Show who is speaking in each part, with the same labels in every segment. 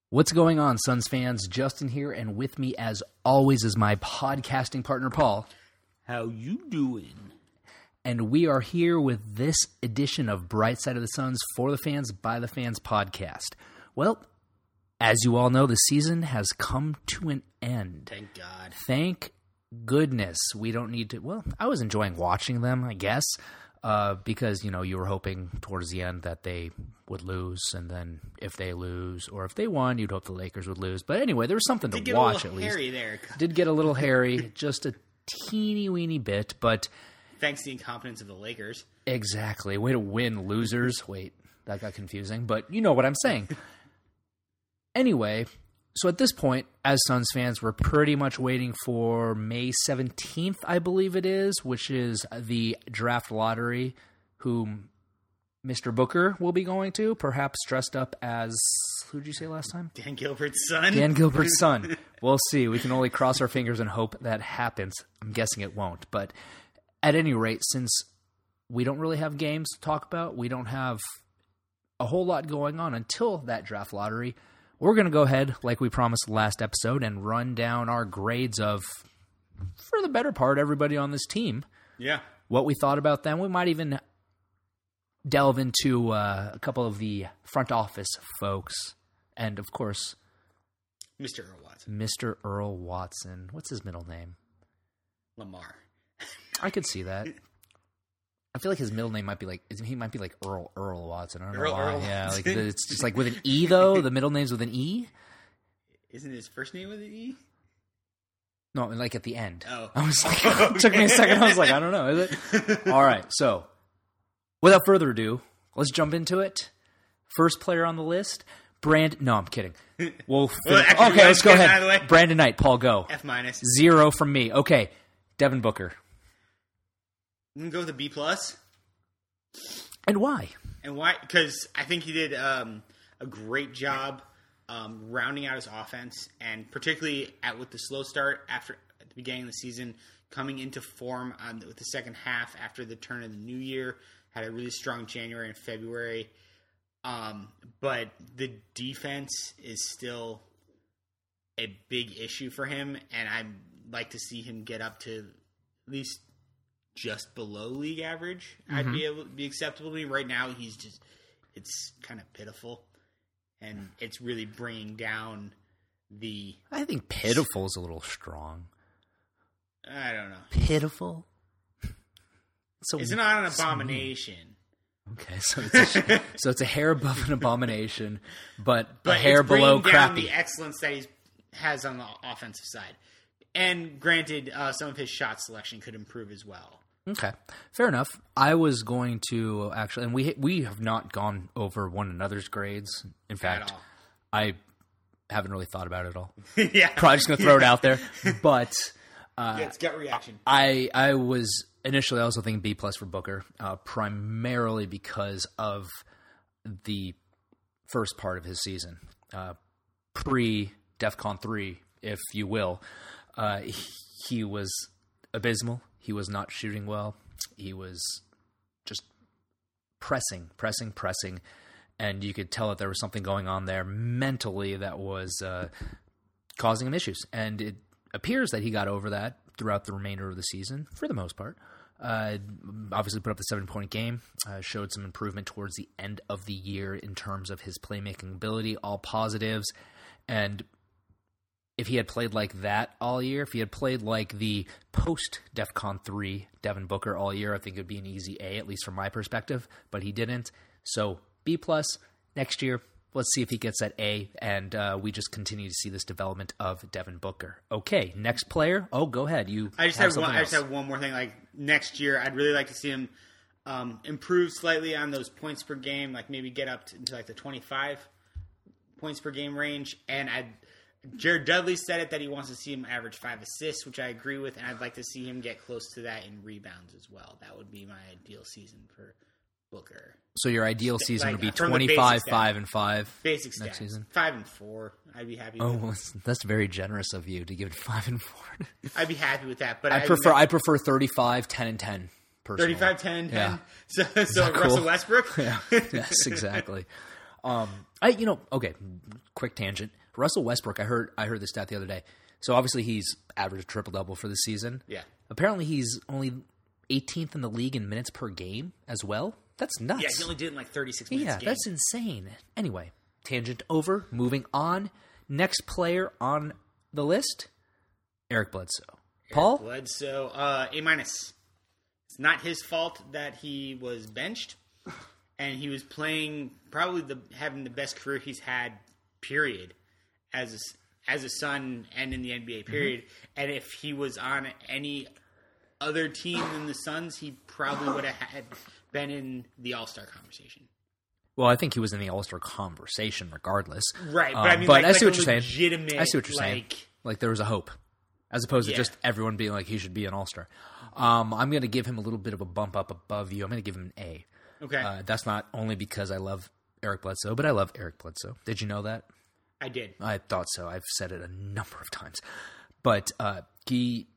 Speaker 1: What's going on, Suns fans? Justin here, and with me, as always, is my podcasting partner, Paul.
Speaker 2: How you doing?
Speaker 1: And we are here with this edition of Bright Side of the Suns for the fans, by the fans podcast. Well, as you all know, the season has come to an end.
Speaker 2: Thank God.
Speaker 1: Thank goodness. We don't need to... Well, I was enjoying watching them, I guess, because, you know, you were hoping towards the end that they would lose, and then if they lose, or if they won, you'd hope the Lakers would lose. But anyway, there was something to watch, at least.
Speaker 2: Hairy there.
Speaker 1: Did get a little hairy, just a teeny-weeny bit, but...
Speaker 2: Thanks to the incompetence of the Lakers.
Speaker 1: Exactly. Way to win, losers. Wait, that got confusing, but you know what I'm saying. Anyway, so at this point, as Suns fans, we're pretty much waiting for May 17th, I believe it is, which is the draft lottery, whom Mr. Booker will be going to, perhaps dressed up as, who did you say last time?
Speaker 2: Dan Gilbert's son.
Speaker 1: Dan Gilbert's son. We'll see. We can only cross our fingers and hope that happens. I'm guessing it won't, but at any rate, since we don't really have games to talk about, we don't have a whole lot going on until that draft lottery, we're going to go ahead, like we promised last episode, and run down our grades of, for the better part, everybody on this team.
Speaker 2: Yeah.
Speaker 1: What we thought about them. We might even delve into a couple of the front office folks. And, of course,
Speaker 2: Mr. Earl Watson.
Speaker 1: Mr. Earl Watson. What's his middle name?
Speaker 2: Lamar.
Speaker 1: I could see that. I feel like his middle name might be like Earl Watson. I don't know why.
Speaker 2: Earl
Speaker 1: Yeah,
Speaker 2: Watson.
Speaker 1: like it's just like with an E though. The middle name's with an E.
Speaker 2: Isn't his first name with an E?
Speaker 1: No, like at the end.
Speaker 2: Oh.
Speaker 1: I was like, it took me a second. I was like, I don't know. Is it? All right. So, without further ado, let's jump into it. First player on the list, No, I'm kidding. We'll
Speaker 2: actually,
Speaker 1: okay, let's go
Speaker 2: get out of the
Speaker 1: ahead.
Speaker 2: way.
Speaker 1: Brandon Knight, Paul, go.
Speaker 2: F-.
Speaker 1: 0 from me. Okay, Devin Booker.
Speaker 2: I'm going to go with a B+.
Speaker 1: And why?
Speaker 2: And why? Because I think he did a great job rounding out his offense, and particularly with the slow start at the beginning of the season, coming into form with the second half after the turn of the new year. Had a really strong January and February. But the defense is still a big issue for him, and I'd like to see him get up to at least just below league average. I'd be able to be acceptable to me. Right now, it's kind of pitiful, and it's really bringing down the...
Speaker 1: I think pitiful is a little strong.
Speaker 2: I don't know.
Speaker 1: Pitiful? So
Speaker 2: it's not an abomination.
Speaker 1: Okay, so it's a hair above an abomination, but a
Speaker 2: But
Speaker 1: hair
Speaker 2: it's
Speaker 1: below
Speaker 2: bringing down
Speaker 1: crappy.
Speaker 2: the excellence that he has on the offensive side. And granted, some of his shot selection could improve as well.
Speaker 1: Okay, fair enough. I was going to actually, and we have not gone over one another's grades. In fact,
Speaker 2: all.
Speaker 1: I haven't really thought about it at all.
Speaker 2: Yeah.
Speaker 1: Probably just going to throw it out there. But
Speaker 2: Yeah, it's gut reaction.
Speaker 1: I was initially also thinking B+ for Booker, primarily because of the first part of his season, pre-DEFCON 3, if you will. He was abysmal. He was not shooting well. He was just pressing, and you could tell that there was something going on there mentally that was causing him issues. And it appears that he got over that throughout the remainder of the season, for the most part. Obviously put up the 7-point game, showed some improvement towards the end of the year in terms of his playmaking ability, all positives. And if he had played like that all year, if he had played like the post-DEFCON 3 Devin Booker all year, I think it would be an easy A, at least from my perspective, but he didn't. So B+, next year, let's see if he gets that A, and we just continue to see this development of Devin Booker. Okay, next player. Oh, go ahead.
Speaker 2: I just have one more thing. Like next year, I'd really like to see him improve slightly on those points per game, like maybe get up into like the 25 points per game range. And Jared Dudley said it that he wants to see him average 5 assists, which I agree with, and I'd like to see him get close to that in rebounds as well. That would be my ideal season for Booker.
Speaker 1: So your ideal season would be
Speaker 2: from the
Speaker 1: 25,
Speaker 2: basic
Speaker 1: 5, and 5
Speaker 2: Basic
Speaker 1: next
Speaker 2: stats.
Speaker 1: season?
Speaker 2: 5 and 4. I'd be happy with.
Speaker 1: Oh, that's very generous of you to give it 5 and 4.
Speaker 2: I'd be happy with that. But
Speaker 1: I prefer 35, 10, and 10. Personally.
Speaker 2: 35, 10, 10.
Speaker 1: Yeah.
Speaker 2: So
Speaker 1: that
Speaker 2: Russell
Speaker 1: cool?
Speaker 2: Westbrook?
Speaker 1: Yeah. Yes, exactly. Okay, quick tangent. Russell Westbrook, I heard this stat the other day. So obviously he's averaged a triple-double for the season.
Speaker 2: Yeah.
Speaker 1: Apparently he's only 18th in the league in minutes per game as well. That's nuts.
Speaker 2: Yeah, he only did it in like 36 minutes a game.
Speaker 1: That's insane. Anyway, tangent over. Moving on. Next player on the list, Eric Bledsoe. Paul?
Speaker 2: Bledsoe, A-. It's not his fault that he was benched, and he was playing probably having the best career he's had, period, as a Sun and in the NBA, period. Mm-hmm. And if he was on any other team than the Suns, he probably would have been in the All-Star conversation.
Speaker 1: Well, I think he was in the All-Star conversation regardless.
Speaker 2: Right, but I mean,
Speaker 1: but I see
Speaker 2: like
Speaker 1: what you're saying.
Speaker 2: I
Speaker 1: see what you're saying. Like there was a hope, as opposed to just everyone being like he should be an All-Star. I'm going to give him a little bit of a bump up above you. I'm going to give him an A.
Speaker 2: Okay.
Speaker 1: That's not only because I love Eric Bledsoe, but I love Eric Bledsoe. Did you know that?
Speaker 2: I did.
Speaker 1: I thought so. I've said it a number of times. But he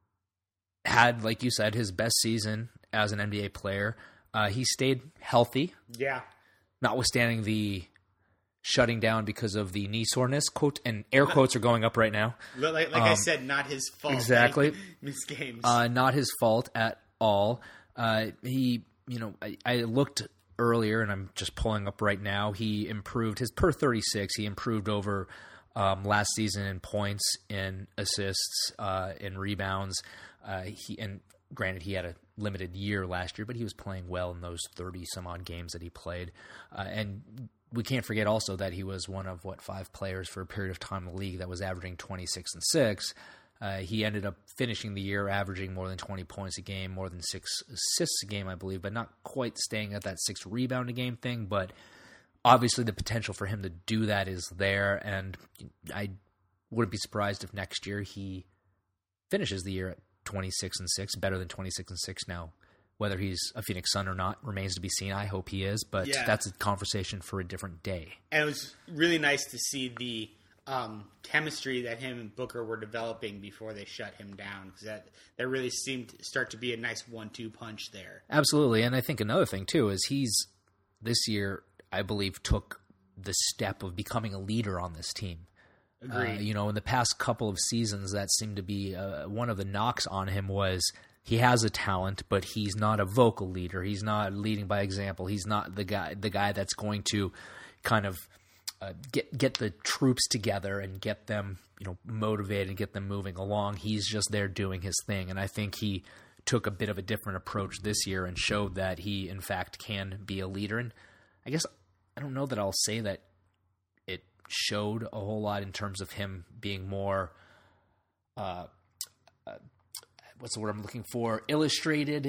Speaker 1: had, like you said, his best season as an NBA player. He stayed healthy.
Speaker 2: Yeah.
Speaker 1: Notwithstanding the shutting down because of the knee soreness, quote, and air quotes are going up right now.
Speaker 2: Like I said, not his fault.
Speaker 1: Exactly.
Speaker 2: Missed games.
Speaker 1: Not his fault at all. I looked earlier, and I'm just pulling up right now. He improved his per 36. He improved over last season in points, in assists, in rebounds. And granted, he had a limited year last year, but he was playing well in those 30-some-odd games that he played. And we can't forget also that he was one of, 5 players for a period of time in the league that was averaging 26 and 6. He ended up finishing the year averaging more than 20 points a game, more than 6 assists a game, I believe, but not quite staying at that 6 rebound a game thing. But obviously the potential for him to do that is there, and I wouldn't be surprised if next year he finishes the year at 26 and 6, better than 26 and 6 now. Whether he's a Phoenix Sun or not remains to be seen. I hope he is, but that's a conversation for a different day.
Speaker 2: And it was really nice to see the chemistry that him and Booker were developing before they shut him down, because that really seemed to start to be a nice 1-2 punch there.
Speaker 1: Absolutely, and I think another thing too is this year, I believe, took the step of becoming a leader on this team.
Speaker 2: Agreed.
Speaker 1: In the past couple of seasons, that seemed to be one of the knocks on him was he has a talent, but he's not a vocal leader. He's not leading by example. He's not the guy that's going to kind of get the troops together and get them, motivated and get them moving along. He's just there doing his thing, and I think he took a bit of a different approach this year and showed that he, in fact, can be a leader. And I guess I don't know that I'll say that it showed a whole lot in terms of him being more what's the word I'm looking for? Illustrated.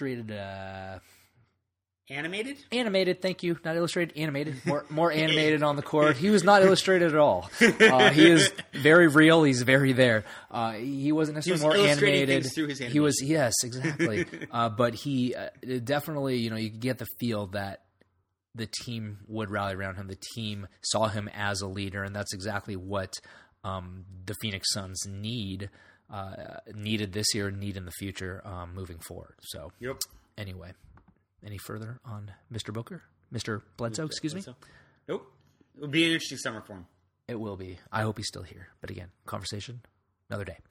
Speaker 1: Animated, thank you. Not illustrated, animated. More animated on the court. He was not illustrated at all. He is very real. He's very there. He wasn't necessarily more animated.
Speaker 2: Through his
Speaker 1: he was, yes, exactly. But he definitely, you could get the feel that the team would rally around him. The team saw him as a leader, and that's exactly what the Phoenix Suns needed this year and need in the future moving forward. So, Anyway. Any further on Mr. Booker? Mr. Bledsoe, excuse me?
Speaker 2: Nope. It will be an interesting summer for him.
Speaker 1: It will be. I hope he's still here. But again, conversation, another day.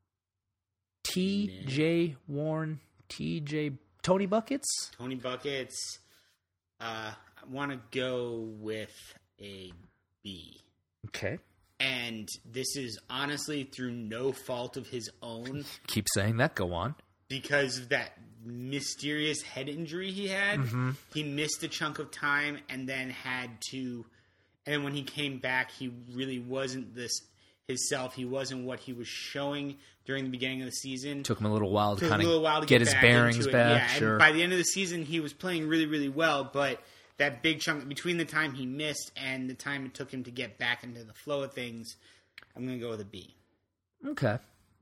Speaker 1: TJ Warren, Tony Buckets?
Speaker 2: Tony Buckets. I want to go with a B.
Speaker 1: Okay.
Speaker 2: And this is honestly through no fault of his own.
Speaker 1: Keep saying that. Go on.
Speaker 2: Because of that mysterious head injury he had. Mm-hmm. He missed a chunk of time and then and when he came back, he really wasn't himself. He wasn't what he was showing during the beginning of the season.
Speaker 1: Took him a little while to kind of get his bearings back.
Speaker 2: Yeah,
Speaker 1: sure.
Speaker 2: And by the end of the season, he was playing really, really well, but that big chunk between the time he missed and the time it took him to get back into the flow of things, I'm going to go with a B.
Speaker 1: Okay.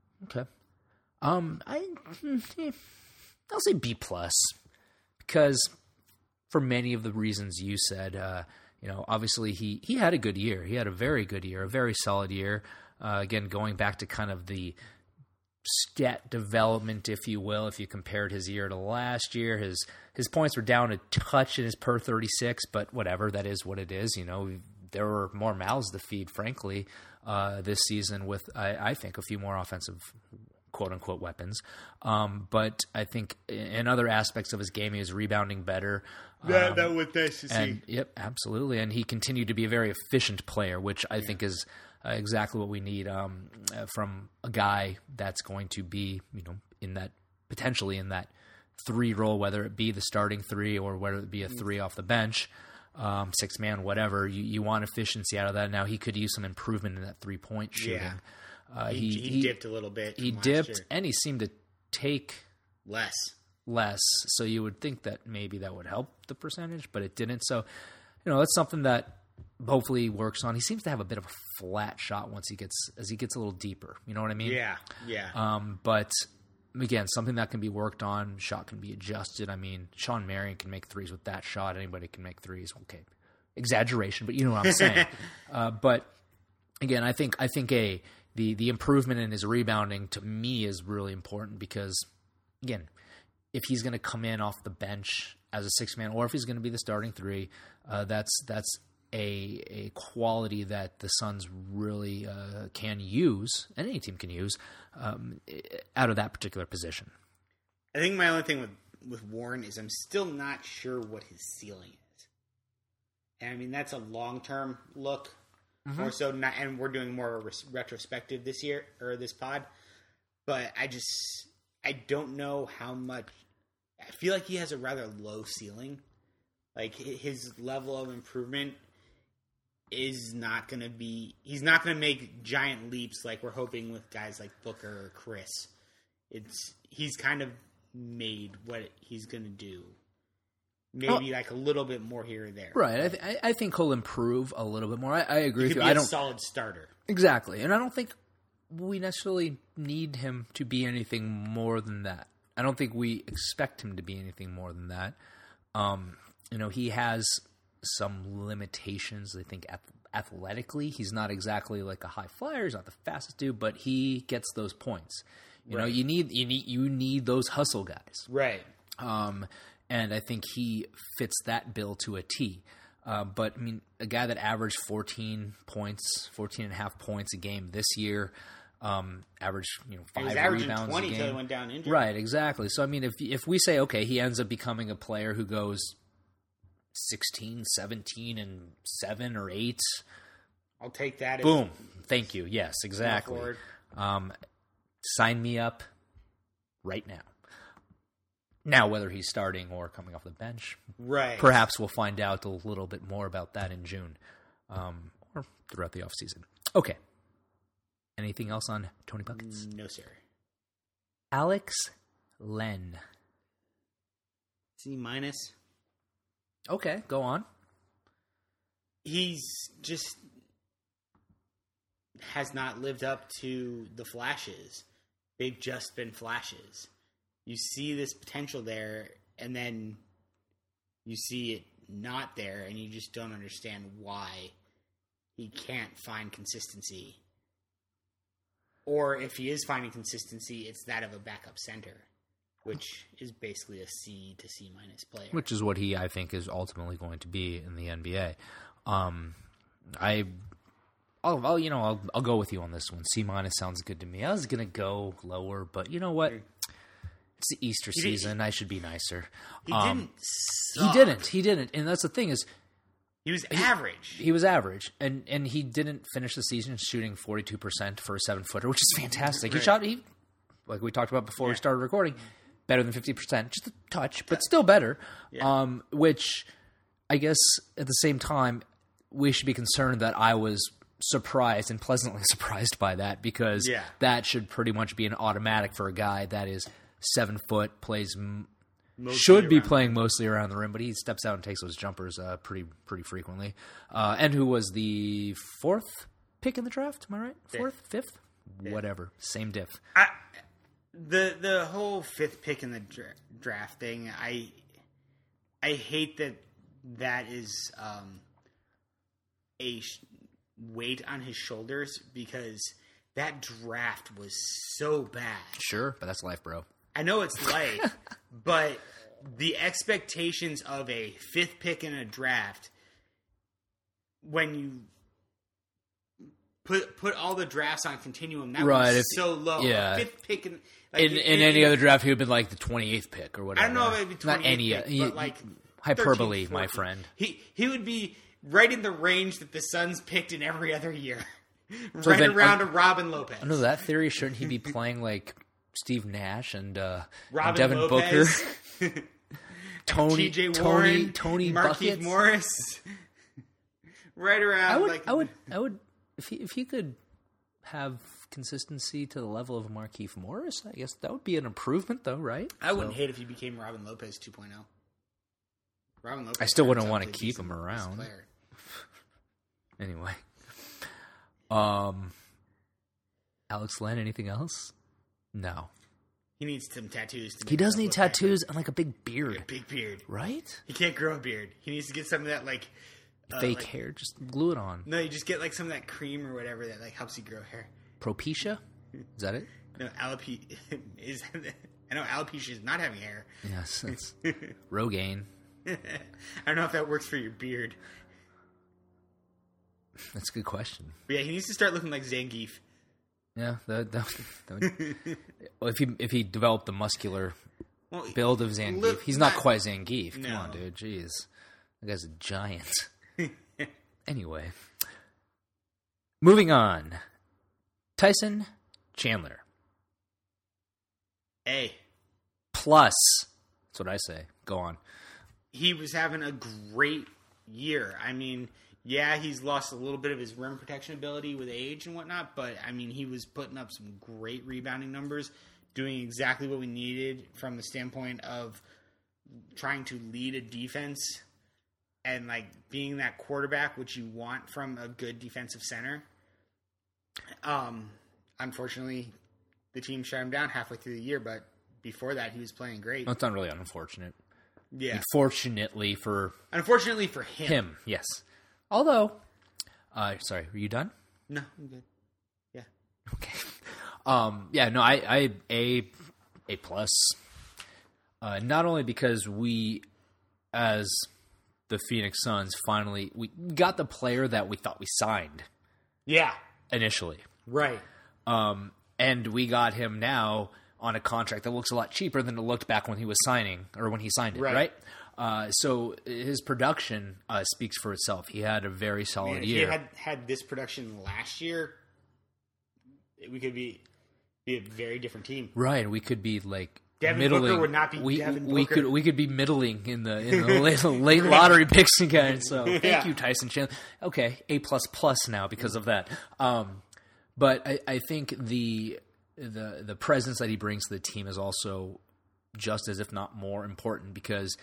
Speaker 1: I'll say B+, because for many of the reasons you said, obviously he had a good year. He had a very good year, a very solid year. Again, going back to kind of the stat development, if you will, if you compared his year to last year. His points were down a touch in his per 36, but whatever, that is what it is. There were more mouths to feed, frankly, this season with, I think, a few more offensive quote-unquote weapons. But I think in other aspects of his game, he was rebounding better.
Speaker 2: That was nice to see.
Speaker 1: Yep, absolutely. And he continued to be a very efficient player, which I think is exactly what we need from a guy that's going to be, potentially in that 3 role, whether it be the starting 3 or whether it be a 3 off the bench, 6-man, whatever. You want efficiency out of that. Now he could use some improvement in that 3-point shooting.
Speaker 2: Yeah. He dipped a little bit.
Speaker 1: He dipped, and he seemed to take
Speaker 2: less.
Speaker 1: So you would think that maybe that would help the percentage, but it didn't. So, that's something that hopefully works on. He seems to have a bit of a flat shot as he gets a little deeper. You know what I mean?
Speaker 2: Yeah.
Speaker 1: But again, something that can be worked on. Shot can be adjusted. I mean, Sean Marion can make threes with that shot. Anybody can make threes. Okay, exaggeration, but you know what I'm saying. But again, I think the improvement in his rebounding to me is really important because, again, if he's going to come in off the bench as a 6-man, or if he's going to be the starting 3, that's a quality that the Suns really can use, and any team can use, out of that particular position.
Speaker 2: I think my only thing with Warren is I'm still not sure what his ceiling is. And I mean, that's a long-term look. Mm-hmm. More so, and we're doing more of a retrospective this year, or this pod. But I don't know how much. I feel like he has a rather low ceiling. Like, his level of improvement is not going to be... He's not going to make giant leaps like we're hoping with guys like Booker or Chris. He's kind of made what he's going to do. Maybe like a little bit more here or there.
Speaker 1: Right. I think he'll improve a little bit more. I agree with you.
Speaker 2: I don't solid starter.
Speaker 1: Exactly. And I don't think we necessarily need him to be anything more than that. I don't think we expect him to be anything more than that. He has some limitations. I think athletically, he's not exactly like a high flyer. He's not the fastest dude, but he gets those points. You need those hustle guys.
Speaker 2: Right.
Speaker 1: And I think he fits that bill to a T. But, I mean, a guy that averaged 14 and a half points a game this year, averaged 5 rebounds
Speaker 2: 20
Speaker 1: a game.
Speaker 2: until he went down injured.
Speaker 1: Right, exactly. So, I mean, if we say, okay, he ends up becoming a player who goes 16, 17, and 7 or 8.
Speaker 2: I'll take that.
Speaker 1: Boom. Thank you. Yes, exactly. Sign me up right now. Now, whether he's starting or coming off the bench,
Speaker 2: right?
Speaker 1: Perhaps we'll find out a little bit more about that in June or throughout the offseason. Okay. Anything else on Tony Buckets?
Speaker 2: No, sir.
Speaker 1: Alex Len.
Speaker 2: C-.
Speaker 1: Okay, go on.
Speaker 2: He's just has not lived up to the flashes. They've just been flashes. You see this potential there, and then you see it not there, and you just don't understand why he can't find consistency. Or if he is finding consistency, it's that of a backup center, which is basically a C to C- player.
Speaker 1: Which is what he, I think, is ultimately going to be in the NBA. I'll go with you on this one. C- sounds good to me. I was gonna go lower, but you know what? It's the Easter season. I should be nicer.
Speaker 2: He didn't suck.
Speaker 1: He didn't. And that's the thing is,
Speaker 2: he was average.
Speaker 1: He was average, and he didn't finish the season shooting 42% for a 7-footer, which is fantastic. Right. He shot, like we talked about before we started recording, better than 50%, just a touch, but still better. Yeah. Which I guess at the same time we should be concerned that I was surprised and pleasantly surprised by that, because that should pretty much be an automatic for a guy that is 7 foot, plays should be playing mostly around the rim, but he steps out and takes those jumpers pretty frequently. And who was the 4th pick in the draft? Am I right? 4th, 5th, whatever, same diff.
Speaker 2: The whole 5th pick in the draft thing, I hate that is a weight on his shoulders, because that draft was so bad.
Speaker 1: Sure, but that's life, bro.
Speaker 2: I know it's life, but the expectations of a 5th pick in a draft, when you put all the drafts on continuum, that was so low.
Speaker 1: Yeah.
Speaker 2: A 5th pick in
Speaker 1: any other draft, he would have been like the 28th pick or whatever.
Speaker 2: I don't know if it would be 28th
Speaker 1: Not any,
Speaker 2: pick, but like
Speaker 1: hyperbole,
Speaker 2: 13th,
Speaker 1: my friend.
Speaker 2: He would be right in the range that the Suns picked in every other year.
Speaker 1: So
Speaker 2: right
Speaker 1: then,
Speaker 2: around a Robin Lopez.
Speaker 1: Under that theory, shouldn't he be playing like Steve Nash and
Speaker 2: Robin
Speaker 1: Devin
Speaker 2: Lopez,
Speaker 1: Booker, Tony
Speaker 2: Warren,
Speaker 1: Tony
Speaker 2: Markieff
Speaker 1: Buckets?
Speaker 2: Morris? Right around.
Speaker 1: I would if he could have consistency to the level of Markieff Morris, I guess that would be an improvement, though, right?
Speaker 2: I wouldn't hate if he became Robin Lopez 2.0. Robin Lopez.
Speaker 1: I still wouldn't want to keep him around. Anyway. Alex Len, anything else? No.
Speaker 2: He needs some tattoos.
Speaker 1: He does need tattoos and like a big beard.
Speaker 2: A big beard.
Speaker 1: Right?
Speaker 2: He can't grow a beard. He needs to get some of that like...
Speaker 1: fake hair. Just glue it on.
Speaker 2: No, you just get like some of that cream or whatever that like helps you grow hair.
Speaker 1: Propecia? Is that it?
Speaker 2: No, alopecia is... I know alopecia is not having hair.
Speaker 1: Yes, that's Rogaine.
Speaker 2: I don't know if that works for your beard.
Speaker 1: That's a good question.
Speaker 2: But yeah, he needs to start looking like Zangief.
Speaker 1: Yeah, that would, if he developed the muscular build of Zangief, he's not quite Zangief. Come on, dude, jeez, that guy's a giant. Anyway, moving on. Tyson Chandler.
Speaker 2: A.
Speaker 1: Plus. That's what I say. Go on.
Speaker 2: He was having a great year. I mean, yeah, he's lost a little bit of his rim protection ability with age and whatnot, but, I mean, he was putting up some great rebounding numbers, doing exactly what we needed from the standpoint of trying to lead a defense and, like, being that quarterback, which you want from a good defensive center. Unfortunately, the team shut him down halfway through the year, but before that, he was playing great.
Speaker 1: That's not really unfortunate.
Speaker 2: Yeah.
Speaker 1: Unfortunately for
Speaker 2: him.
Speaker 1: Yes. Although, sorry, were you done?
Speaker 2: No, I'm good. Yeah.
Speaker 1: Okay. Yeah, no, I A plus. Not only because we, as the Phoenix Suns, finally we got the player that we thought we signed.
Speaker 2: Yeah.
Speaker 1: Initially.
Speaker 2: Right.
Speaker 1: And we got him now on a contract that looks a lot cheaper than it looked back when he was signing or when he signed it, right? So his production speaks for itself. He had a very solid year.
Speaker 2: If he had this production last year, we could be a very different team.
Speaker 1: Right. We could be like
Speaker 2: Devin
Speaker 1: middling.
Speaker 2: Booker would not be Devin Booker.
Speaker 1: We could be middling in the late lottery picks again. So thank you, Tyson Chandler. Okay, A++ now because of that. But I think the presence that he brings to the team is also just as, if not more, important because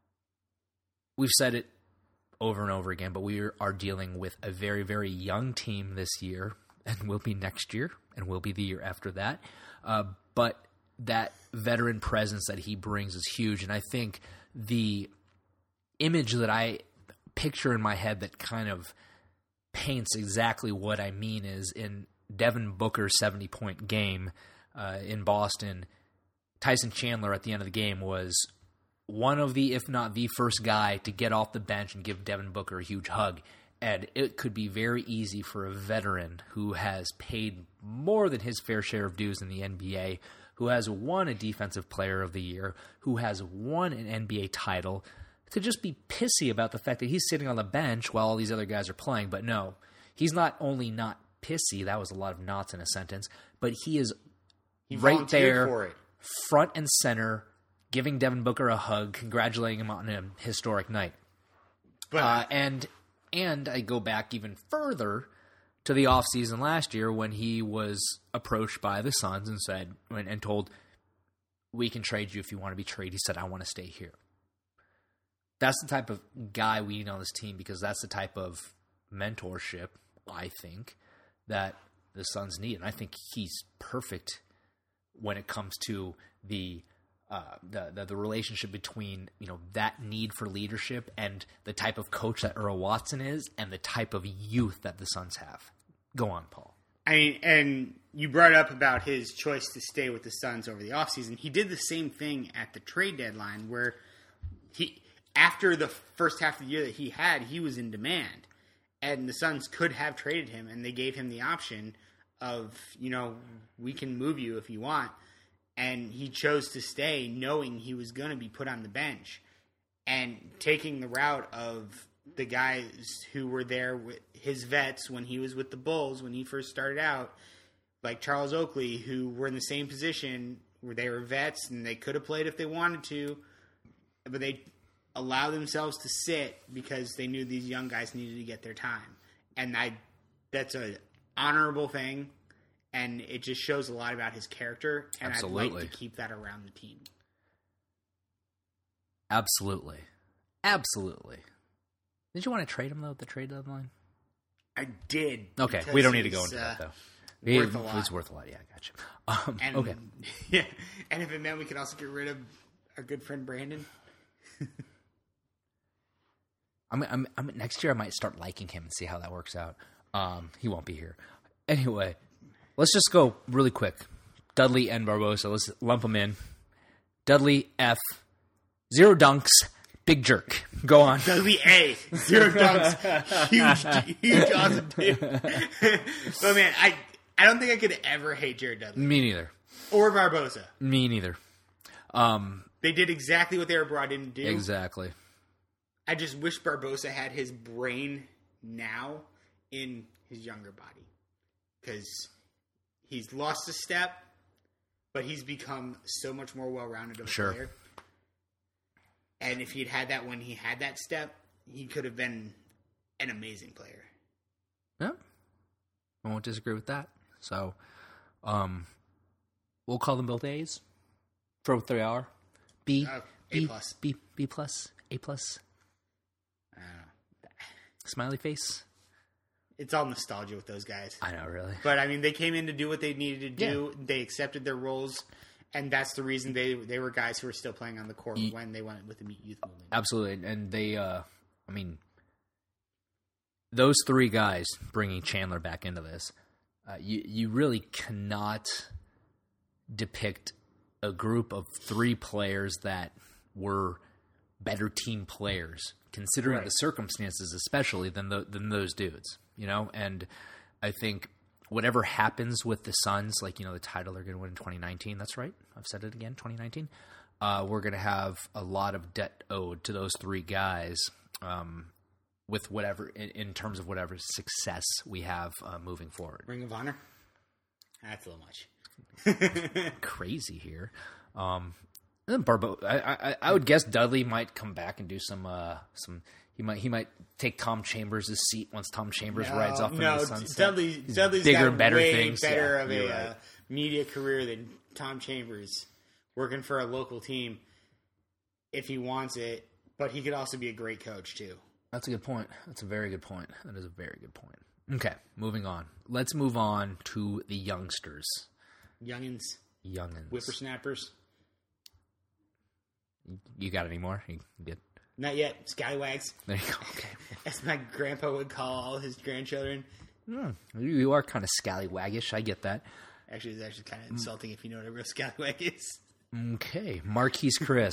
Speaker 1: we've said it over and over again, but we are dealing with a very, very young team this year, and will be next year, and will be the year after that. But that veteran presence that he brings is huge, and I think the image that I picture in my head that kind of paints exactly what I mean is in Devin Booker's 70-point game in Boston, Tyson Chandler at the end of the game was one of the, if not the first guy to get off the bench and give Devin Booker a huge hug. And it could be very easy for a veteran who has paid more than his fair share of dues in the NBA, who has won a Defensive Player of the Year, who has won an NBA title, to just be pissy about the fact that he's sitting on the bench while all these other guys are playing. But no, he's not only not pissy, that was a lot of knots in a sentence, but he is right there, front and center, giving Devin Booker a hug, congratulating him on a historic night. But and I go back even further to the offseason last year when he was approached by the Suns and said and told, we can trade you if you want to be traded. He said, I want to stay here. That's the type of guy we need on this team because that's the type of mentorship, I think, that the Suns need. And I think he's perfect when it comes to the relationship between, you know, that need for leadership and the type of coach that Earl Watson is and the type of youth that the Suns have. Go on, Paul.
Speaker 2: And you brought up about his choice to stay with the Suns over the offseason. He did the same thing at the trade deadline where after the first half of the year that he was in demand. And the Suns could have traded him, and they gave him the option of, we can move you if you want. And he chose to stay knowing he was going to be put on the bench and taking the route of the guys who were there with his vets when he was with the Bulls, when he first started out, like Charles Oakley, who were in the same position where they were vets and they could have played if they wanted to, but they allowed themselves to sit because they knew these young guys needed to get their time. And that's an honorable thing, and it just shows a lot about his character, and
Speaker 1: Absolutely.
Speaker 2: I'd like to keep that around the team.
Speaker 1: Absolutely. Did you want to trade him, though, at the trade deadline?
Speaker 2: I did.
Speaker 1: Okay, we don't need to go into that, though.
Speaker 2: Worth a lot.
Speaker 1: It's worth a lot, yeah, I got you.
Speaker 2: And,
Speaker 1: okay.
Speaker 2: Yeah, and if it meant we could also get rid of our good friend Brandon.
Speaker 1: Next year I might start liking him and see how that works out. He won't be here. Anyway, let's just go really quick. Dudley and Barbosa, let's lump them in. Dudley, F. 0 dunks, big jerk. Go on.
Speaker 2: Dudley, A. 0 dunks. Huge awesome dude. But man, I don't think I could ever hate Jared Dudley.
Speaker 1: Me neither.
Speaker 2: Or Barbosa.
Speaker 1: Me neither.
Speaker 2: They did exactly what they were brought in to do.
Speaker 1: Exactly.
Speaker 2: I just wish Barbosa had his brain now in his younger body. Because he's lost a step, but he's become so much more well-rounded of a player. And if he'd had that when he had that step, he could have been an amazing player.
Speaker 1: Yeah. I won't disagree with that. So, we'll call them both A's for what they are. B,
Speaker 2: A plus.
Speaker 1: B plus, A plus.
Speaker 2: I don't know.
Speaker 1: Smiley face.
Speaker 2: It's all nostalgia with those guys.
Speaker 1: I know, really.
Speaker 2: But, I mean, they came in to do what they needed to do. Yeah. They accepted their roles. And that's the reason they were guys who were still playing on the court when they went with the youth movement.
Speaker 1: Absolutely. And they, those three guys bringing Chandler back into this, you really cannot depict a group of three players that were better team players, considering the circumstances, especially than those dudes, And I think whatever happens with the Suns, the title they're going to win in 2019. That's right. I've said it again, 2019. We're going to have a lot of debt owed to those three guys with whatever, in terms of whatever success we have moving forward.
Speaker 2: Ring of Honor? That's a little much.
Speaker 1: Crazy here. And then I would guess Dudley might come back and do some. He might take Tom Chambers' seat once Tom Chambers rides off into the sunset.
Speaker 2: Dudley's
Speaker 1: bigger,
Speaker 2: got
Speaker 1: better
Speaker 2: way
Speaker 1: things.
Speaker 2: better of a media career than Tom Chambers, working for a local team if he wants it. But he could also be a great coach too.
Speaker 1: That's a good point. That's a very good point. That is a very good point. Okay, moving on. Let's move on to the youngsters.
Speaker 2: Youngins. Whippersnappers. You
Speaker 1: got any more? You good?
Speaker 2: Not yet. Scallywags.
Speaker 1: There you go. Okay.
Speaker 2: As my grandpa would call all his grandchildren.
Speaker 1: You are kind of scallywaggish. I get that.
Speaker 2: Actually, it's actually kind of insulting if you know what a real scallywag is.
Speaker 1: Okay. Marquise Chris.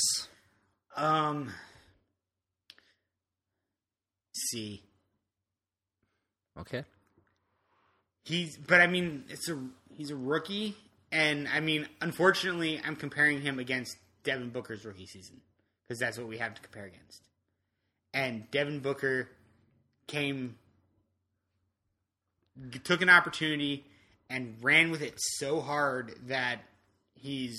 Speaker 2: C.
Speaker 1: Okay.
Speaker 2: He's a rookie, and unfortunately, I'm comparing him against Devin Booker's rookie season because that's what we have to compare against. And Devin Booker took an opportunity and ran with it so hard that he's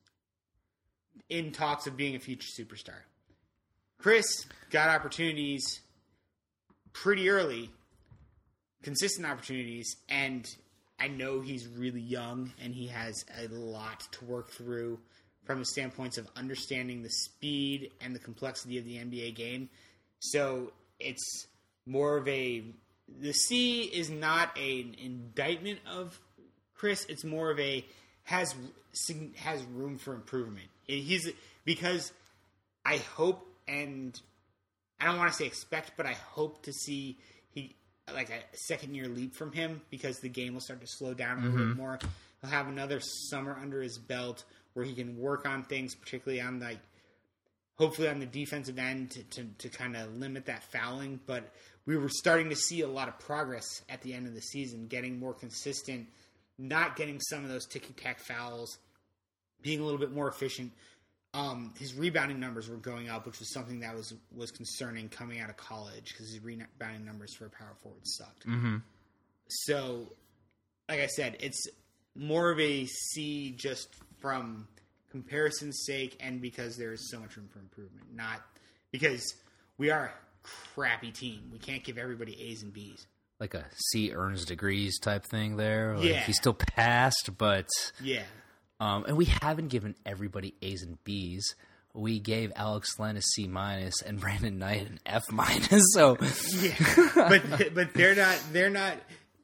Speaker 2: in talks of being a future superstar. Chris got opportunities pretty early, consistent opportunities, and I know he's really young and he has a lot to work through from the standpoints of understanding the speed and the complexity of the NBA game. So it's more of the C is not an indictment of Chris. It's more of has room for improvement. Because I hope, and I don't want to say expect, but I hope to see like a second-year leap from him because the game will start to slow down a little bit more. He'll have another summer under his belt where he can work on things, particularly on hopefully on the defensive end to kind of limit that fouling. But we were starting to see a lot of progress at the end of the season, getting more consistent, not getting some of those ticky-tack fouls, being a little bit more efficient. His rebounding numbers were going up, which was something that was concerning coming out of college because his rebounding numbers for a power forward sucked. Mm-hmm. So, like I said, it's more of a C just from comparison's sake and because there is so much room for improvement, not because we are a crappy team. We can't give everybody A's and B's.
Speaker 1: Like a C earns degrees type thing there. Like
Speaker 2: Yeah.
Speaker 1: He still passed, but...
Speaker 2: Yeah.
Speaker 1: And we haven't given everybody A's and B's. We gave Alex Len a C- and Brandon Knight an F-. So
Speaker 2: Yeah. But they're not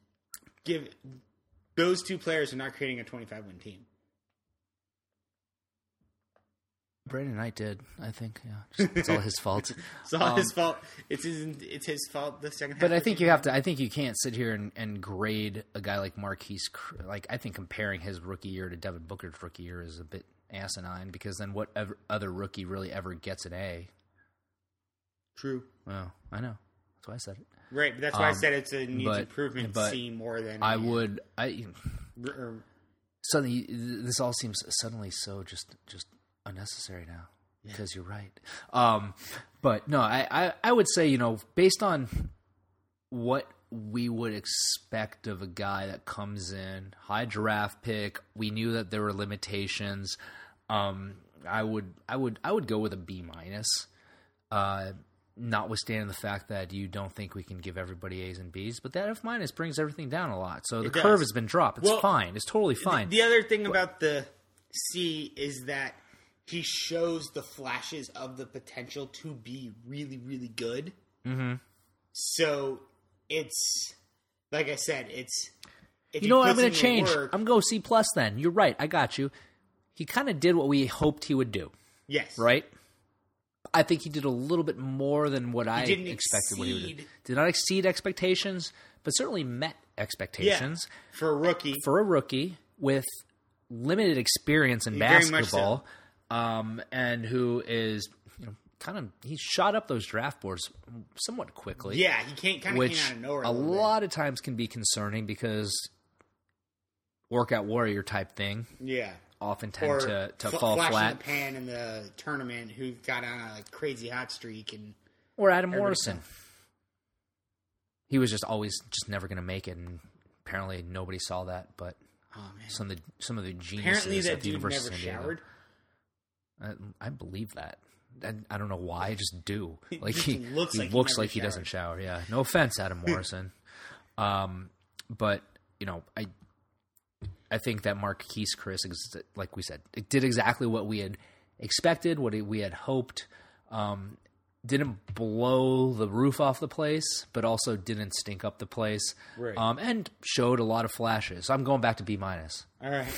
Speaker 2: those two players are not creating a 25-win team.
Speaker 1: Brandon Knight did, I think. Yeah, it's all his fault.
Speaker 2: It's all his fault. It's his fault. The second half.
Speaker 1: But I think you have to. I think you can't sit here and grade a guy like Marquise. Like I think comparing his rookie year to Devin Booker's rookie year is a bit asinine because then what other rookie really ever gets an A?
Speaker 2: True.
Speaker 1: Well, I know. That's why I said it.
Speaker 2: Right, but that's why I said it's a needs improvement
Speaker 1: but
Speaker 2: C more than
Speaker 1: suddenly this all seems suddenly so just unnecessary now because you're right. But no, I would say, based on what we would expect of a guy that comes in, high draft pick, we knew that there were limitations. I would go with a B-, notwithstanding the fact that you don't think we can give everybody A's and B's, but that F- brings everything down a lot. So the curve has been dropped. It's fine. It's totally fine.
Speaker 2: The other thing about the C is that he shows the flashes of the potential to be really, really good. Mm-hmm. So it's, like I said, it's...
Speaker 1: You know what? I'm going to change. I'm going to go C+ then. You're right. I got you. He kind of did what we hoped he would do.
Speaker 2: Yes.
Speaker 1: Right? I think he did a little bit more than what I expected what he would do. Did not exceed expectations, but certainly met expectations.
Speaker 2: Yeah, for a rookie.
Speaker 1: For a rookie with limited experience in basketball, and who is he shot up those draft boards somewhat quickly.
Speaker 2: Yeah, he came out of nowhere.
Speaker 1: A lot of times can be concerning because workout warrior type thing.
Speaker 2: Yeah.
Speaker 1: Often tend to fall flat.
Speaker 2: In the pan in the tournament who got on a crazy hot streak.
Speaker 1: Or Adam Morrison. He was just never going to make it, and apparently nobody saw that, but some of the geniuses
Speaker 2: apparently that
Speaker 1: at the
Speaker 2: dude
Speaker 1: University
Speaker 2: never
Speaker 1: of showered. I believe that. I don't know why. I just do. Like
Speaker 2: he
Speaker 1: looks like he doesn't shower. Yeah. No offense, Adam Morrison. But I think that Marquise Chris, like we said, it did exactly what we had expected, what we had hoped. Didn't blow the roof off the place, but also didn't stink up the place.
Speaker 2: Right.
Speaker 1: And showed a lot of flashes. I'm going back to B-.
Speaker 2: All right.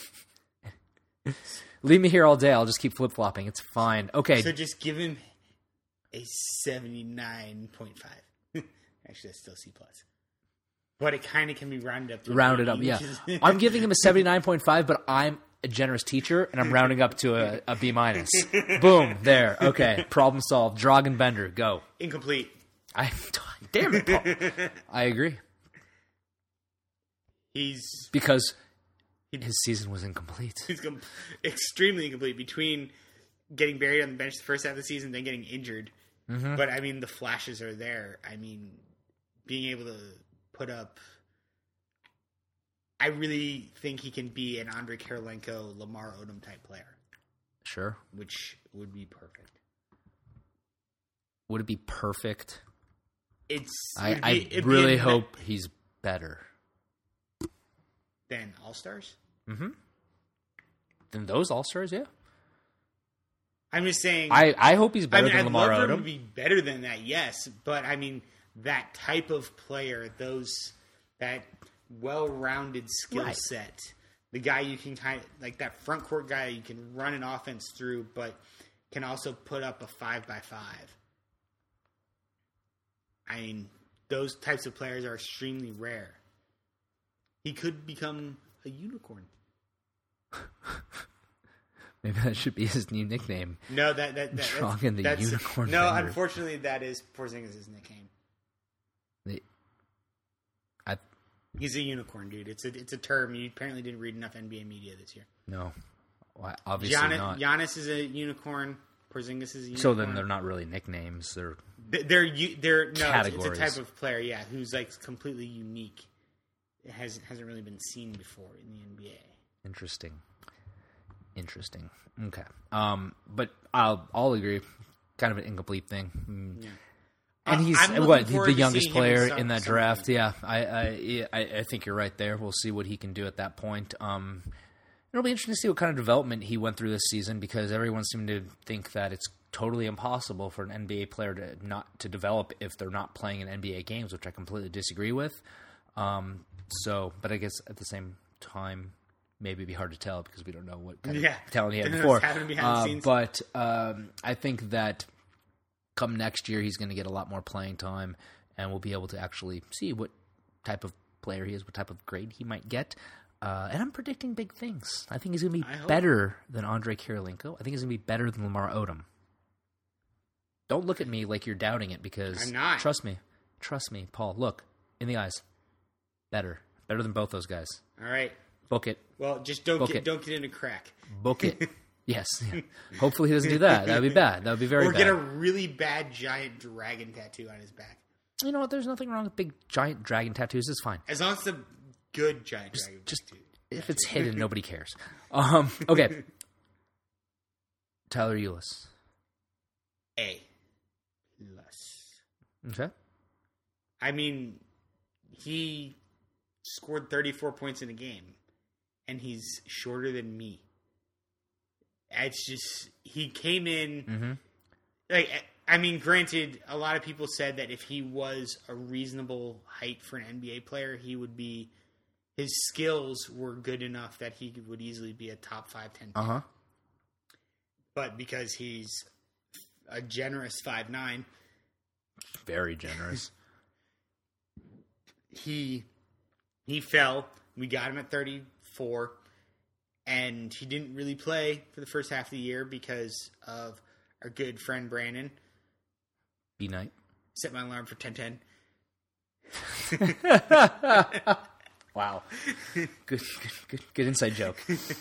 Speaker 1: Leave me here all day. I'll just keep flip-flopping. It's fine. Okay.
Speaker 2: So just give him a 79.5. Actually, that's still C+. But it kind of can be rounded up.
Speaker 1: Rounded up, yeah. I'm giving him a 79.5, but I'm a generous teacher, and I'm rounding up to a B-. Boom, there. Okay, problem solved. Dragan Bender, go.
Speaker 2: Incomplete.
Speaker 1: Damn it, Paul. I agree. Because his season was incomplete.
Speaker 2: He's extremely incomplete between getting buried on the bench the first half of the season, then getting injured. Mm-hmm. But, the flashes are there. Being able to put up... I really think he can be an Andrei Kirilenko, Lamar Odom type player.
Speaker 1: Sure.
Speaker 2: Which would be perfect.
Speaker 1: Would it be perfect?
Speaker 2: I
Speaker 1: really hope he's better.
Speaker 2: Than All-Stars?
Speaker 1: Mm-hmm. Than those All-Stars, yeah.
Speaker 2: I'm just saying...
Speaker 1: I hope he's better than Lamar Odom.
Speaker 2: I'd love for him to be better than that, yes. But, that type of player, that well-rounded skill set, the guy you can like that front court guy you can run an offense through, but can also put up a 5x5. those types of players are extremely rare. He could become a unicorn.
Speaker 1: Maybe that should be his new nickname.
Speaker 2: No, that's
Speaker 1: Unicorn.
Speaker 2: No,
Speaker 1: Vendor.
Speaker 2: unfortunately, that is Porzingis' nickname. He's a unicorn, dude. It's a term. You apparently didn't read enough NBA media this year.
Speaker 1: No, well, obviously not.
Speaker 2: Giannis is a unicorn. Porzingis is a unicorn.
Speaker 1: So then they're not really nicknames. They're
Speaker 2: It's
Speaker 1: categories.
Speaker 2: a type of player, yeah, who's like completely unique. It hasn't really been seen before in the NBA.
Speaker 1: Interesting. Okay. But I'll agree. Kind of an incomplete thing.
Speaker 2: Yeah.
Speaker 1: And he's
Speaker 2: I'm looking forward
Speaker 1: the
Speaker 2: to
Speaker 1: youngest
Speaker 2: seeing him
Speaker 1: player
Speaker 2: in
Speaker 1: in that
Speaker 2: summer
Speaker 1: draft.
Speaker 2: league.
Speaker 1: Yeah, I think you're right there. We'll see what he can do at that point. It'll be interesting to see what kind of development he went through this season, because everyone seemed to think that it's totally impossible for an NBA player to develop if they're not playing in NBA games, which I completely disagree with. But I guess at the same time, maybe it'd be hard to tell because we don't know what kind of talent he had before.
Speaker 2: Happening behind the scenes.
Speaker 1: But I think that come next year, he's going to get a lot more playing time, and we'll be able to actually see what type of player he is, what type of grade he might get. And I'm predicting big things. I think he's going to be better than Andrei Kirilenko. I think he's going to be better than Lamar Odom. Don't look at me like you're doubting it, because
Speaker 2: I'm not.
Speaker 1: Trust me, Paul. Look in the eyes. Better than both those guys.
Speaker 2: All right.
Speaker 1: Book it.
Speaker 2: Well, just don't get into crack.
Speaker 1: Book it. Yes. Hopefully he doesn't do that. That would be bad. That would be very bad.
Speaker 2: Or get a really bad giant dragon tattoo on his back.
Speaker 1: You know what? There's nothing wrong with big giant dragon tattoos. It's fine.
Speaker 2: As long as it's a good giant dragon tattoo.
Speaker 1: If it's hidden, nobody cares. Okay. Tyler Ulis.
Speaker 2: A+.
Speaker 1: Okay.
Speaker 2: I mean, he scored 34 points in a game, and he's shorter than me. It's just, he came in, I mean, granted, a lot of people said that if he was a reasonable height for an NBA player, his skills were good enough that he would easily be a top 5, 10 player. But because he's a generous 5'9",
Speaker 1: very generous.
Speaker 2: He fell. We got him at 34, and he didn't really play for the first half of the year because of our good friend Brandon.
Speaker 1: B night.
Speaker 2: Set my alarm for 10:10.
Speaker 1: Wow. Good inside joke.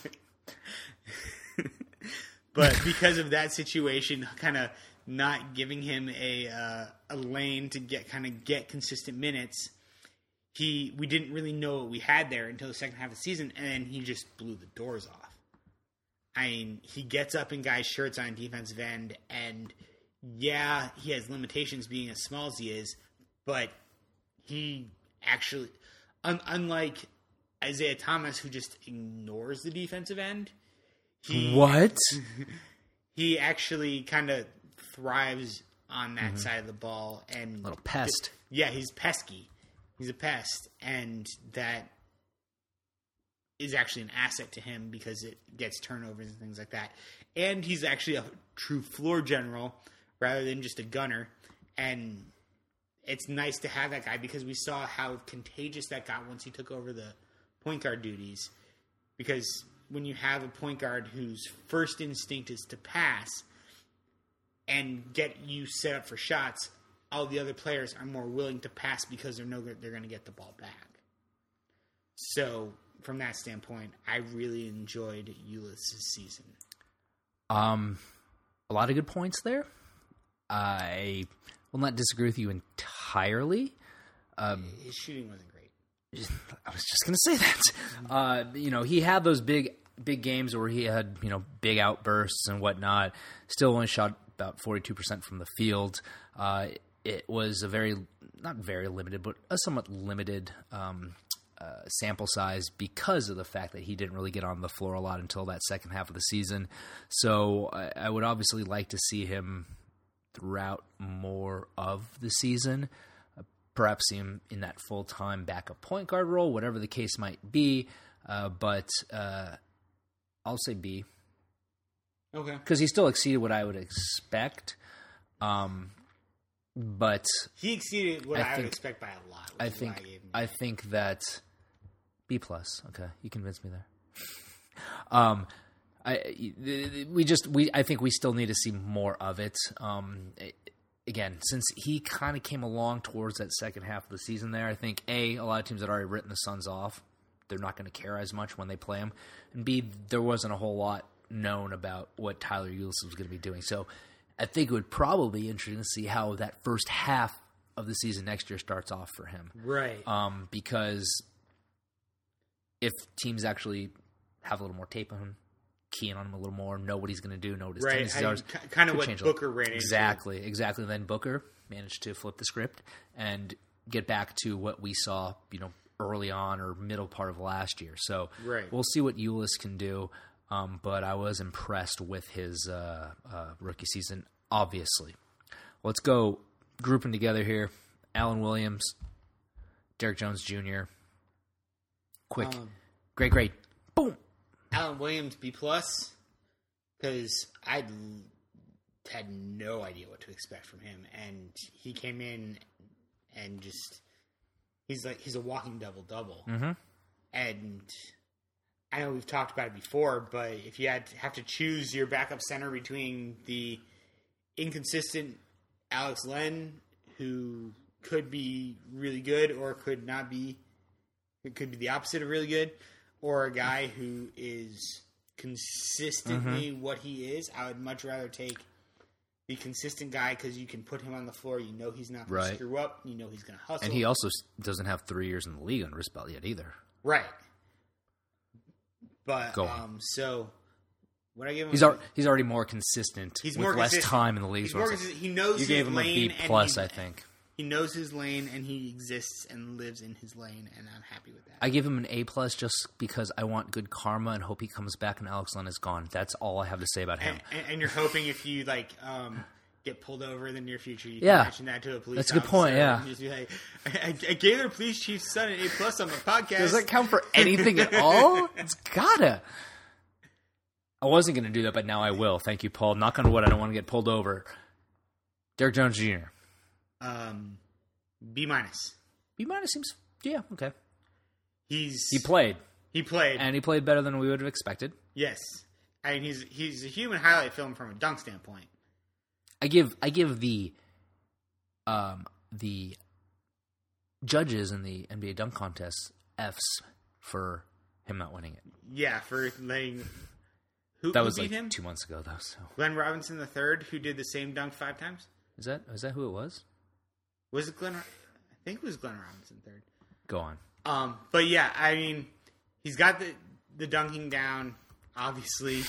Speaker 2: But because of that situation, kind of not giving him a lane to get consistent minutes, we didn't really know what we had there until the second half of the season, and then he just blew the doors off. I mean, he gets up in guys' shirts on defensive end, and yeah, he has limitations being as small as he is, but he actually, unlike Isaiah Thomas, who just ignores the defensive end, he actually kind of thrives on that side of the ball. And
Speaker 1: little pest.
Speaker 2: Yeah, he's pesky. He's a pest, and that is actually an asset to him because it gets turnovers and things like that. And he's actually a true floor general rather than just a gunner. And it's nice to have that guy because we saw how contagious that got once he took over the point guard duties. Because when you have a point guard whose first instinct is to pass and get you set up for shots, all the other players are more willing to pass because they're going to get the ball back. So, from that standpoint, I really enjoyed Ulis' season.
Speaker 1: A lot of good points there. I will not disagree with you entirely.
Speaker 2: His shooting wasn't great.
Speaker 1: I was just going to say that. He had those big games where he had, big outbursts and whatnot. Still only shot about 42% from the field. It was not very limited, but a somewhat limited sample size because of the fact that he didn't really get on the floor a lot until that second half of the season. So I would obviously like to see him throughout more of the season, perhaps see him in that full-time backup point guard role, whatever the case might be. But I'll say B.
Speaker 2: Okay.
Speaker 1: Because he still exceeded what I would expect. But
Speaker 2: he exceeded what I would expect by a lot.
Speaker 1: I think that B+. Okay, you convinced me there. I think we still need to see more of it. Again, since he kind of came along towards that second half of the season there, I think A, a lot of teams had already written the Suns off. They're not going to care as much when they play him. And B, there wasn't a whole lot known about what Tyler Ulis was going to be doing. So I think it would probably be interesting to see how that first half of the season next year starts off for him.
Speaker 2: Right.
Speaker 1: Because if teams actually have a little more tape on him, key in on him a little more, know what he's going to do, know what his tendencies are.
Speaker 2: Kind of what Booker ran into.
Speaker 1: Exactly. Then Booker managed to flip the script and get back to what we saw, early on or middle part of last year. So we'll see what Ulis can do. But I was impressed with his rookie season, obviously. Let's go grouping together here. Alan Williams, Derek Jones Jr. Quick. Great grade. Boom.
Speaker 2: Alan Williams, B+, because I had no idea what to expect from him. And he came in and just... He's a walking double-double.
Speaker 1: Mm-hmm.
Speaker 2: And I know we've talked about it before, but if you have to choose your backup center between the inconsistent Alex Len, who could be really good or could not be, it could be the opposite of really good, or a guy who is consistently what he is, I would much rather take the consistent guy because you can put him on the floor. You know he's not going to screw up. You know he's going to hustle.
Speaker 1: And he also doesn't have 3 years in the league under his belt yet either.
Speaker 2: Right. But so what I give him,
Speaker 1: he's already more consistent.
Speaker 2: He's
Speaker 1: with
Speaker 2: more
Speaker 1: less
Speaker 2: consistent.
Speaker 1: time in the league.
Speaker 2: He knows
Speaker 1: you
Speaker 2: his
Speaker 1: gave him
Speaker 2: lane.
Speaker 1: A B+, I think.
Speaker 2: He knows his lane and he exists and lives in his lane, and I'm happy with that.
Speaker 1: I give him an A+ just because I want good karma and hope he comes back and Alex Len is gone. That's all I have to say about him.
Speaker 2: And you're hoping if you get pulled over in the near future, you can mention that to a police
Speaker 1: That's a
Speaker 2: officer.
Speaker 1: good point, yeah.
Speaker 2: Just be like, I gave the police chief's son an A+ on my podcast.
Speaker 1: Does that count for anything at all? It's gotta. I wasn't going to do that, but now I will. Thank you, Paul. Knock on wood, I don't want to get pulled over. Derek Jones Jr.
Speaker 2: B-.
Speaker 1: B- seems, yeah, okay.
Speaker 2: He
Speaker 1: played.
Speaker 2: And
Speaker 1: he played better than we would have expected.
Speaker 2: Yes. I mean, he's a human highlight film from a dunk standpoint.
Speaker 1: I give the judges in the NBA dunk contest Fs for him not winning it.
Speaker 2: Yeah, for letting...
Speaker 1: That
Speaker 2: who
Speaker 1: was
Speaker 2: beat
Speaker 1: like
Speaker 2: him?
Speaker 1: 2 months ago, though. So.
Speaker 2: Glenn Robinson III, who did the same dunk 5 times?
Speaker 1: Is that who it was?
Speaker 2: Was it Glenn? I think it was Glenn Robinson III.
Speaker 1: Go on.
Speaker 2: But yeah, I mean, he's got the dunking down, obviously.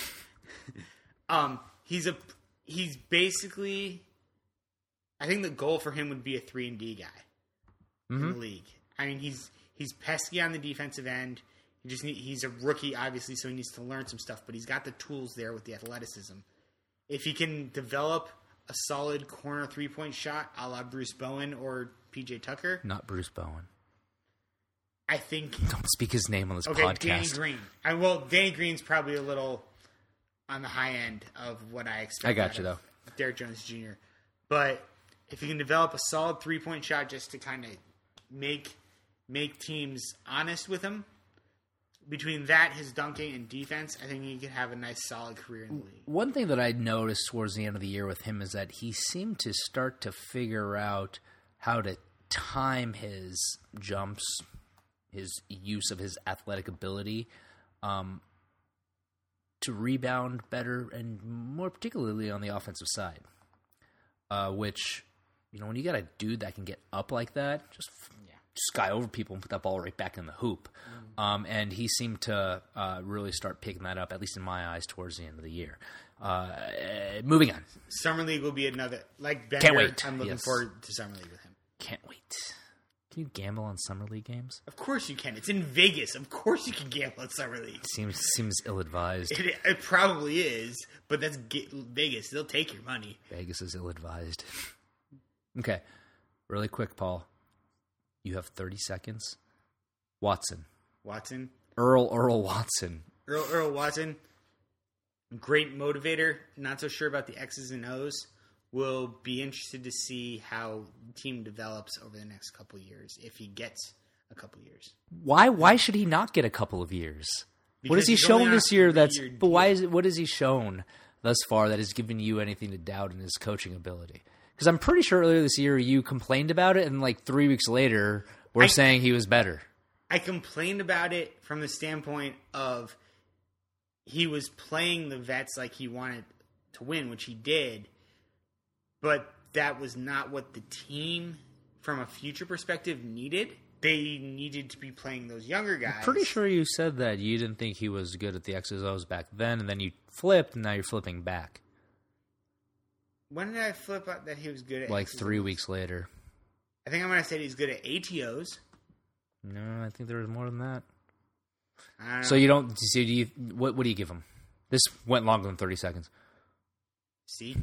Speaker 2: He's basically, I think the goal for him would be a 3-and-D guy in the league. I mean, he's pesky on the defensive end. He's a rookie, obviously, so he needs to learn some stuff, but he's got the tools there with the athleticism. If he can develop a solid corner 3-point shot a la Bruce Bowen or PJ Tucker.
Speaker 1: Not Bruce Bowen.
Speaker 2: I think...
Speaker 1: Don't speak his name on this podcast.
Speaker 2: Danny Green. Danny Green's probably a little on the high end of what I expect.
Speaker 1: I got you, though.
Speaker 2: Derek Jones Jr. But if he can develop a solid 3-point shot just to kind of make teams honest with him, between that, his dunking, and defense, I think he could have a nice, solid career in the league.
Speaker 1: One thing that I noticed towards the end of the year with him is that he seemed to start to figure out how to time his jumps, his use of his athletic ability, to rebound better, and more particularly on the offensive side. Which, when you got a dude that can get up like that, just sky over people and put that ball right back in the hoop. And he seemed to really start picking that up, at least in my eyes, towards the end of the year. Moving on.
Speaker 2: Summer League will be another, like Bender,
Speaker 1: Can't wait.
Speaker 2: I'm looking forward to Summer League with him.
Speaker 1: Can't wait. Can you gamble on Summer League games?
Speaker 2: Of course you can. It's in Vegas. Of course you can gamble on Summer League.
Speaker 1: Seems ill-advised.
Speaker 2: It probably is, but that's Vegas. They'll take your money.
Speaker 1: Vegas is ill-advised. Okay. Really quick, Paul. You have 30 seconds. Watson. Earl Watson.
Speaker 2: Earl Watson. Great motivator. Not so sure about the X's and O's. will be interested to see how the team develops over the next couple of years, if he gets a couple of years.
Speaker 1: Why should he not get a couple of years? What has he
Speaker 2: Because he's only
Speaker 1: shown
Speaker 2: on a
Speaker 1: this year?
Speaker 2: three-year
Speaker 1: But why is it? What has he shown thus far that has given you anything to doubt in his coaching ability? Because I'm pretty sure earlier this year you complained about it, and like 3 weeks later we're saying he was better.
Speaker 2: I complained about it from the standpoint of he was playing the vets like he wanted to win, which he did, but that was not what the team, from a future perspective, needed. They needed to be playing those younger guys.
Speaker 1: I'm pretty sure you said that you didn't think he was good at the X's O's back then, and then you flipped, and now you're flipping back.
Speaker 2: When did I flip out that he was good at
Speaker 1: Like
Speaker 2: X's
Speaker 1: 3
Speaker 2: O's?
Speaker 1: weeks later.
Speaker 2: I think I'm going to say he's good at ATOs.
Speaker 1: No, I think there was more than that.
Speaker 2: I don't know.
Speaker 1: So you don't. So do you? What do you give him? This went longer than 30 seconds.
Speaker 2: C?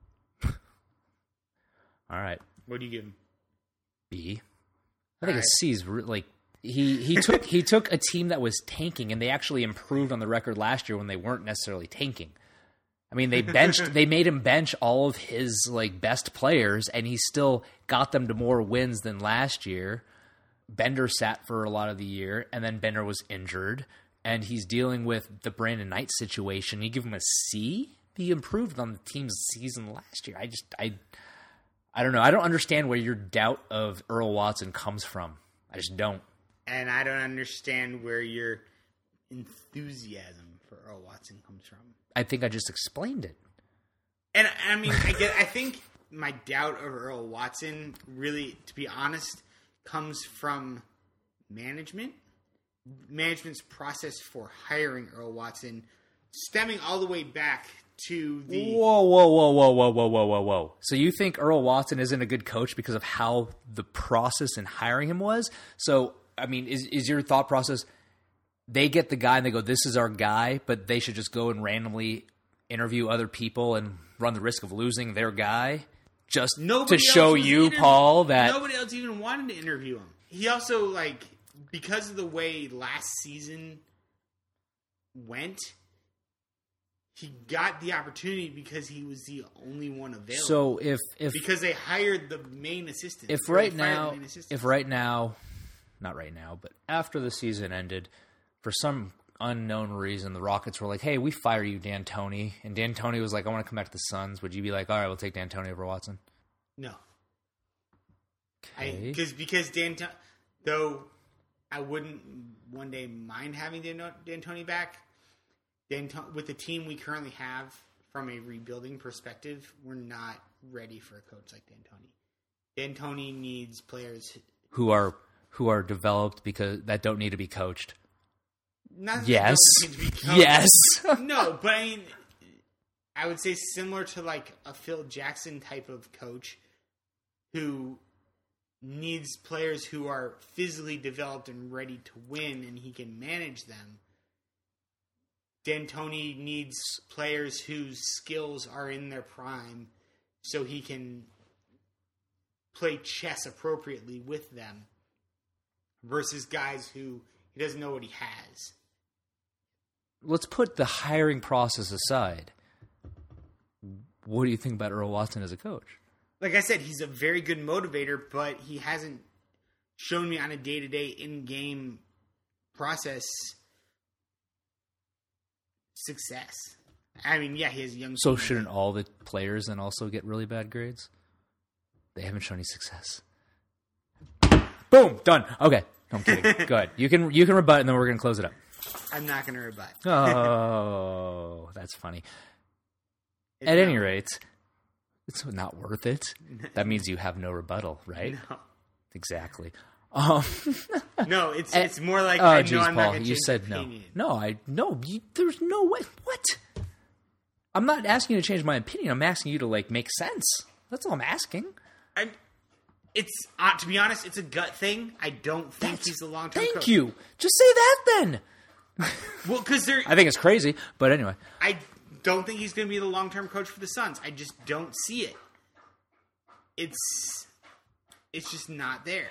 Speaker 1: All right,
Speaker 2: What do you give him?
Speaker 1: B. I think
Speaker 2: All
Speaker 1: a C is like he took a team that was tanking, and they actually improved on the record last year when they weren't necessarily tanking. I mean, they made him bench all of his like best players, and he still got them to more wins than last year. Bender sat for a lot of the year, and then Bender was injured, and he's dealing with the Brandon Knight situation. You give him a C? He improved on the team's season last year. I don't know. I don't understand where your doubt of Earl Watson comes from. I just don't.
Speaker 2: And I don't understand where your enthusiasm for Earl Watson comes from.
Speaker 1: I think I just explained it.
Speaker 2: And I mean, I think my doubt of Earl Watson, really, to be honest, comes from management's process for hiring Earl Watson, stemming all the way back to the...
Speaker 1: Whoa. So you think Earl Watson isn't a good coach because of how the process in hiring him was? So, I mean, is your thought process, they get the guy and they go, this is our guy, but they should just go and randomly interview other people and run the risk of losing their guy? Just
Speaker 2: Nobody
Speaker 1: to show
Speaker 2: else was
Speaker 1: you, Paul, that...
Speaker 2: Nobody else even wanted to interview him. He also, like, because of the way last season went, he got the opportunity because he was the only one available.
Speaker 1: So
Speaker 2: because they hired the main assistant.
Speaker 1: If right now, not right now, but after the season ended, for some unknown reason, the Rockets were like, hey, we fire you, D'Antoni. And D'Antoni was like, I want to come back to the Suns. Would you be like, all right, we'll take D'Antoni over Watson?
Speaker 2: No.
Speaker 1: Okay.
Speaker 2: Because D'Antoni, though I wouldn't one day mind having D'Antoni back, with the team we currently have, from a rebuilding perspective, we're not ready for a coach like D'Antoni. D'Antoni needs players
Speaker 1: who are developed because that don't need to be coached.
Speaker 2: Not
Speaker 1: yes.
Speaker 2: That don't need to be coached.
Speaker 1: Yes.
Speaker 2: No, but I mean, I would say similar to like a Phil Jackson type of coach who needs players who are physically developed and ready to win, and he can manage them. D'Antoni needs players whose skills are in their prime so he can play chess appropriately with them versus guys who he doesn't know what he has.
Speaker 1: Let's put the hiring process aside. What do you think about Earl Watson as a coach?
Speaker 2: Like I said, he's a very good motivator, but he hasn't shown me on a day-to-day in-game process success. I mean, yeah, he has young...
Speaker 1: So shouldn't all the players then also get really bad grades? They haven't shown any success. Boom! Done. Okay. No, I'm kidding. Go ahead. You can rebut, and then we're going to close it up.
Speaker 2: I'm not going to rebut.
Speaker 1: Oh, that's funny. At any rate, it's not worth it. That means you have no rebuttal, right?
Speaker 2: No.
Speaker 1: Exactly.
Speaker 2: No, it's more like
Speaker 1: oh,
Speaker 2: I know
Speaker 1: geez,
Speaker 2: I'm
Speaker 1: Paul,
Speaker 2: not going to
Speaker 1: you
Speaker 2: change
Speaker 1: said
Speaker 2: my
Speaker 1: no.
Speaker 2: opinion.
Speaker 1: No, there's no way. What? I'm not asking you to change my opinion. I'm asking you to make sense. That's all I'm asking.
Speaker 2: It's to be honest, it's a gut thing. I don't think he's a long-term coach.
Speaker 1: Thank you. Just say that then.
Speaker 2: Well, because
Speaker 1: I think it's crazy, but anyway.
Speaker 2: I don't think he's going to be the long-term coach for the Suns. I just don't see it. It's just not there.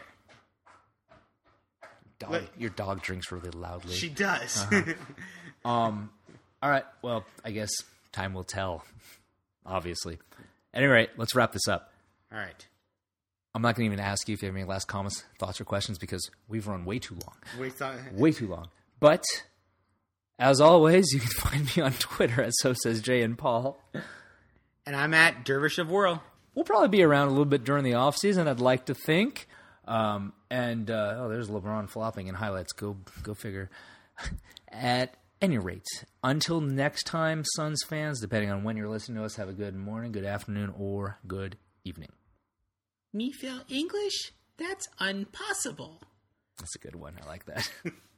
Speaker 1: Your dog drinks really loudly.
Speaker 2: She does.
Speaker 1: All right. Well, I guess time will tell. Obviously, At any rate, let's wrap this up.
Speaker 2: All right.
Speaker 1: I'm not going to even ask you if you have any last comments, thoughts, or questions because we've run way too long. Way too long. But, as always, you can find me on Twitter at So Says Jay and Paul.
Speaker 2: And I'm at Dervish of Whirl.
Speaker 1: We'll probably be around a little bit during the off season, I'd like to think. There's LeBron flopping in highlights. Go figure. At any rate, until next time, Suns fans, depending on when you're listening to us, have a good morning, good afternoon, or good evening.
Speaker 2: Me feel English? That's impossible.
Speaker 1: That's a good one. I like that.